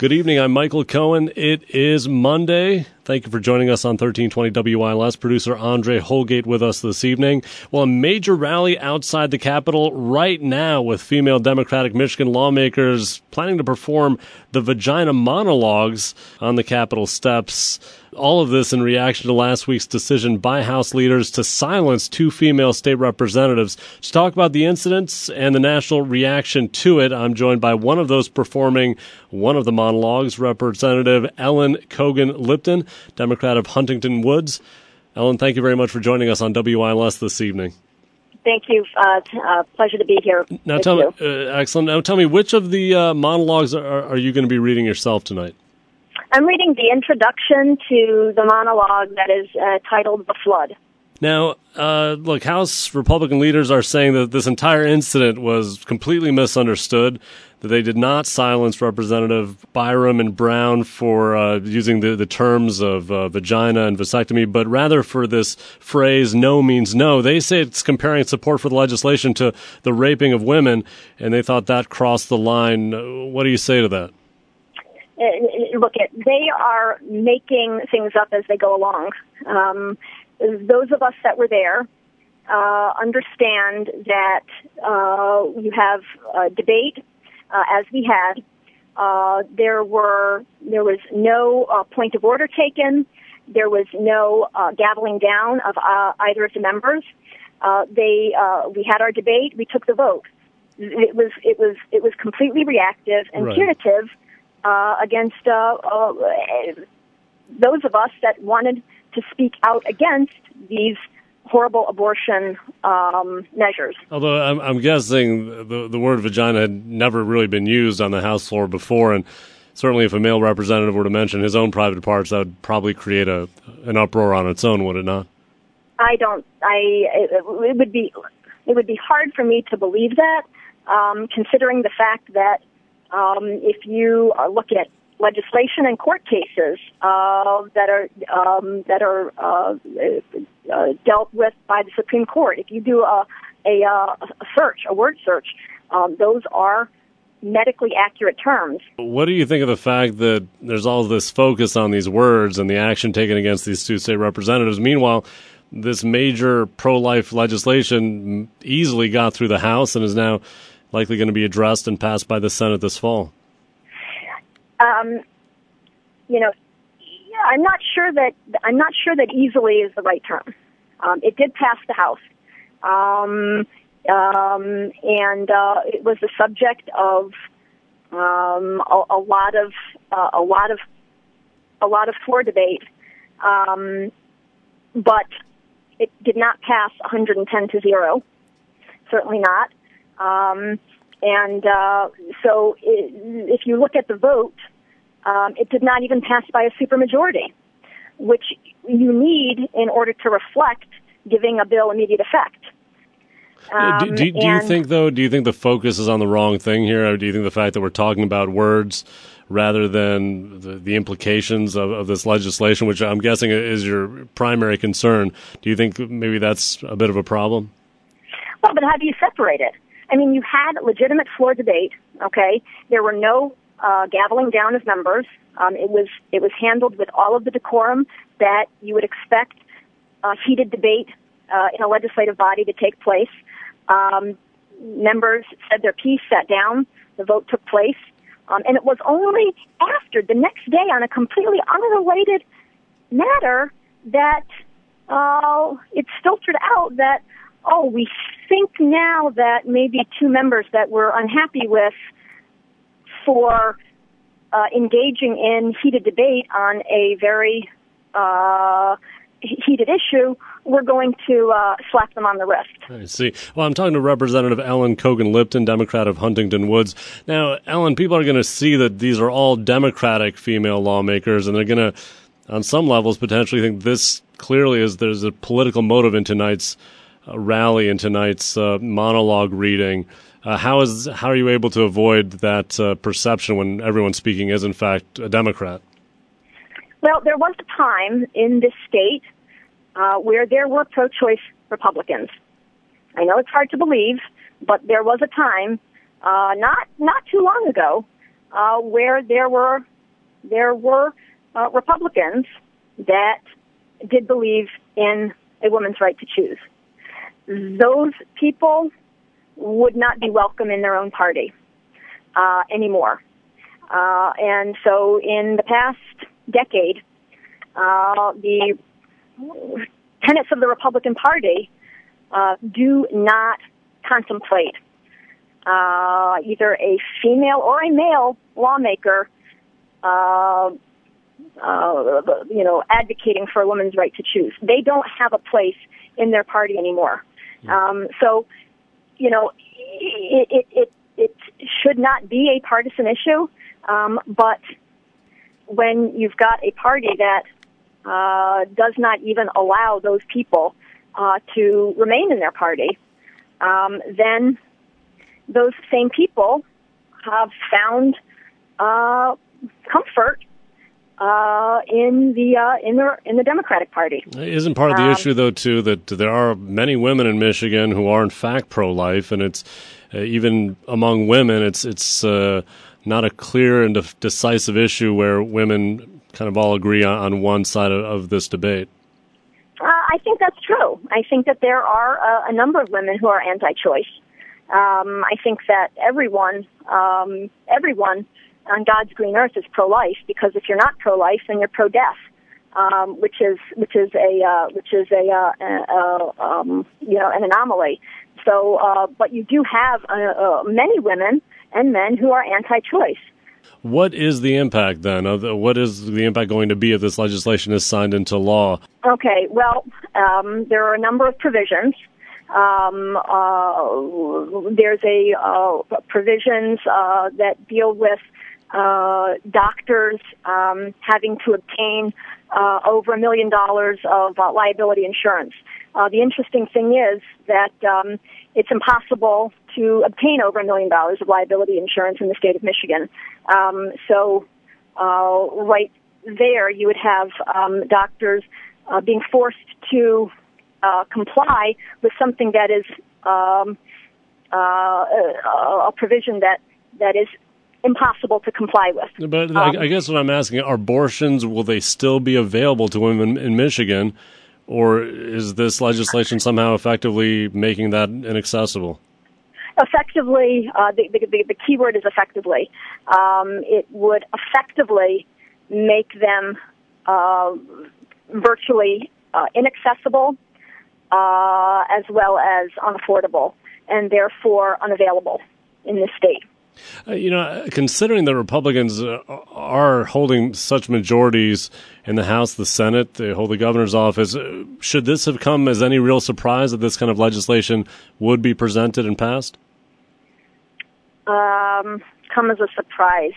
Good evening. I'm Michael Cohen. It is Monday. Thank you for joining us on 1320 WILS. Producer Andre Holgate with us this evening. Well, a major rally outside the Capitol right now with female Democratic Michigan lawmakers planning to perform the vagina monologues on the Capitol steps. All of this in reaction to last week's decision by House leaders to silence two female state representatives. To talk about the incidents and the national reaction to it, I'm joined by one of those performing one of the monologues, Representative Ellen Kogan-Lipton, Democrat of Huntington Woods. Ellen, thank you very much for joining us on WILS this evening. Thank you. Pleasure to be here. Now, excellent. Now, tell me, which of the monologues are you going to be reading yourself tonight? I'm reading the introduction to the monologue that is titled The Flood. Now, look, House Republican leaders are saying that this entire incident was completely misunderstood, that they did not silence Representative Byram and Brown for using the terms of vagina and vasectomy, but rather for this phrase, no means no. They say it's comparing support for the legislation to the raping of women, and they thought that crossed the line. What do you say to that? Look, they are making things up as they go along. Those of us that were there understand that you have a debate, as we had. There was no point of order taken. There was no gaveling down of either of the members. We had our debate. We took the vote. It was completely reactive and punitive. Against those of us that wanted to speak out against these horrible abortion measures. Although I'm guessing the word vagina had never really been used on the House floor before, and certainly if a male representative were to mention his own private parts, that would probably create an uproar on its own, would it not? It would be hard for me to believe that, considering the fact that if you look at legislation and court cases that are dealt with by the Supreme Court, if you do a word search, those are medically accurate terms. What do you think of the fact that there's all this focus on these words and the action taken against these two state representatives? Meanwhile, this major pro-life legislation easily got through the House and is now likely going to be addressed and passed by the Senate this fall. I'm not sure that easily is the right term. It did pass the House, and it was the subject of a lot of floor debate, but it did not pass 110-0. Certainly not. So if you look at the vote, it did not even pass by a supermajority, which you need in order to reflect giving a bill immediate effect. Do you think the focus is on the wrong thing here, or do you think the fact that we're talking about words rather than the implications of this legislation, which I'm guessing is your primary concern, do you think maybe that's a bit of a problem? Well, but how do you separate it? I mean, you had legitimate floor debate, okay? There were no gaveling down of members. It was handled with all of the decorum that you would expect heated debate in a legislative body to take place. Members said their piece, sat down, the vote took place, and it was only after the next day on a completely unrelated matter that it filtered out that, we think now that maybe two members that we're unhappy with for engaging in heated debate on a very heated issue, we're going to slap them on the wrist. I see. Well, I'm talking to Representative Ellen Kogan-Lipton, Democrat of Huntington Woods. Now, Ellen, people are going to see that these are all Democratic female lawmakers, and they're going to, on some levels, potentially think this clearly is there's a political motive in tonight's rally, in tonight's monologue reading. How are you able to avoid that perception when everyone speaking is, in fact, a Democrat? Well, there was a time in this state where there were pro-choice Republicans. I know it's hard to believe, but there was a time, not too long ago, where there were there were Republicans that did believe in a woman's right to choose. Those people would not be welcome in their own party anymore. And so in the past decade, the tenets of the Republican Party do not contemplate either a female or a male lawmaker advocating for a woman's right to choose. They don't have a place in their party anymore. So, it should not be a partisan issue, but when you've got a party that does not even allow those people to remain in their party, then those same people have found comfort in the Democratic Party. Isn't part of the issue, though, too, that there are many women in Michigan who are in fact pro-life, and it's even among women, it's not a clear and decisive issue where women kind of all agree on one side of this debate. I think that's true. I think that there are a number of women who are anti-choice. I think that everyone on God's green earth is pro-life, because if you're not pro-life, then you're pro-death, which is an anomaly. So, but you do have many women and men who are anti-choice. What is the impact then? What is the impact going to be if this legislation is signed into law? Okay, well, there are a number of provisions. There's provisions that deal with doctors having to obtain over $1 million of liability insurance. The interesting thing is that it's impossible to obtain over $1 million of liability insurance in the state of Michigan. So right there, you would have doctors being forced to comply with something that is a provision that is impossible to comply with. But I guess what I'm asking, are abortions, will they still be available to women in Michigan, or is this legislation somehow effectively making that inaccessible? Effectively, the key word is effectively. It would effectively make them virtually inaccessible, as well as unaffordable, and therefore unavailable in this state. Considering the Republicans are holding such majorities in the House, the Senate, they hold the governor's office, should this have come as any real surprise that this kind of legislation would be presented and passed? Come as a surprise.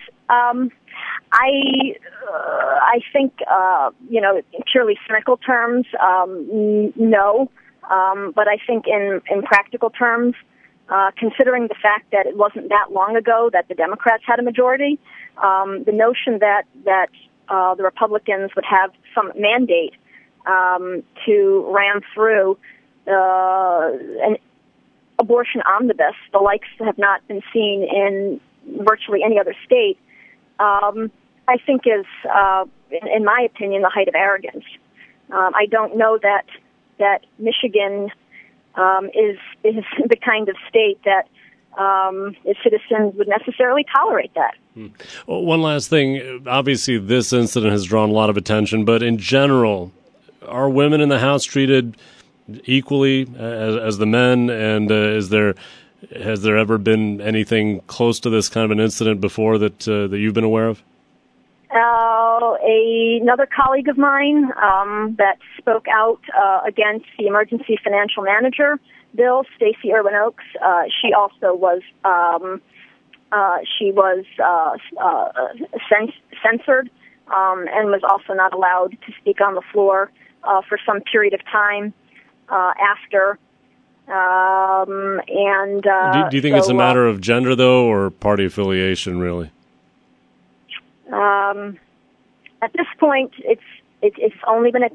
I think, in purely cynical terms, no. But I think in practical terms, considering the fact that it wasn't that long ago that the Democrats had a majority, the notion that the Republicans would have some mandate to ram through an abortion omnibus, the likes have not been seen in virtually any other state, I think is, in my opinion, the height of arrogance. I don't know that Michigan is the kind of state that its citizens would necessarily tolerate that. Well, one last thing. Obviously, this incident has drawn a lot of attention, but in general, are women in the House treated equally as the men? And has there ever been anything close to this kind of an incident before that you've been aware of? Another colleague of mine that spoke out against the Emergency Financial Manager bill, Stacey Irwin Oaks, she also was censored and was also not allowed to speak on the floor for some period of time after. Do you think it's a matter of gender, though, or party affiliation, really? At this point, it has only been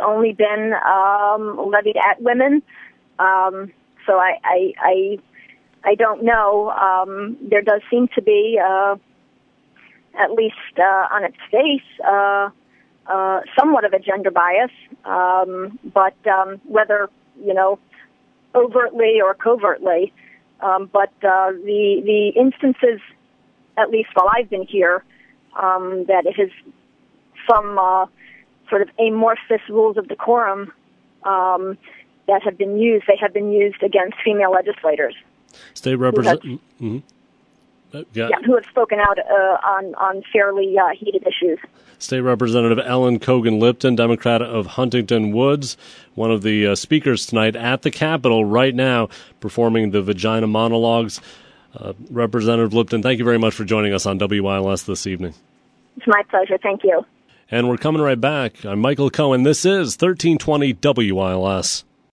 levied at women. So I don't know. There does seem to be at least on its face, somewhat of a gender bias, but whether, overtly or covertly. But the instances, at least while I've been here, that it has some sort of amorphous rules of decorum that have been used, they have been used against female legislators. State Representative... who have spoken out on fairly heated issues. State Representative Ellen Kogan-Lipton, Democrat of Huntington Woods, one of the speakers tonight at the Capitol right now, performing the vagina monologues. Representative Lipton, thank you very much for joining us on WILS this evening. It's my pleasure. Thank you. And we're coming right back. I'm Michael Cohen. This is 1320 WILS.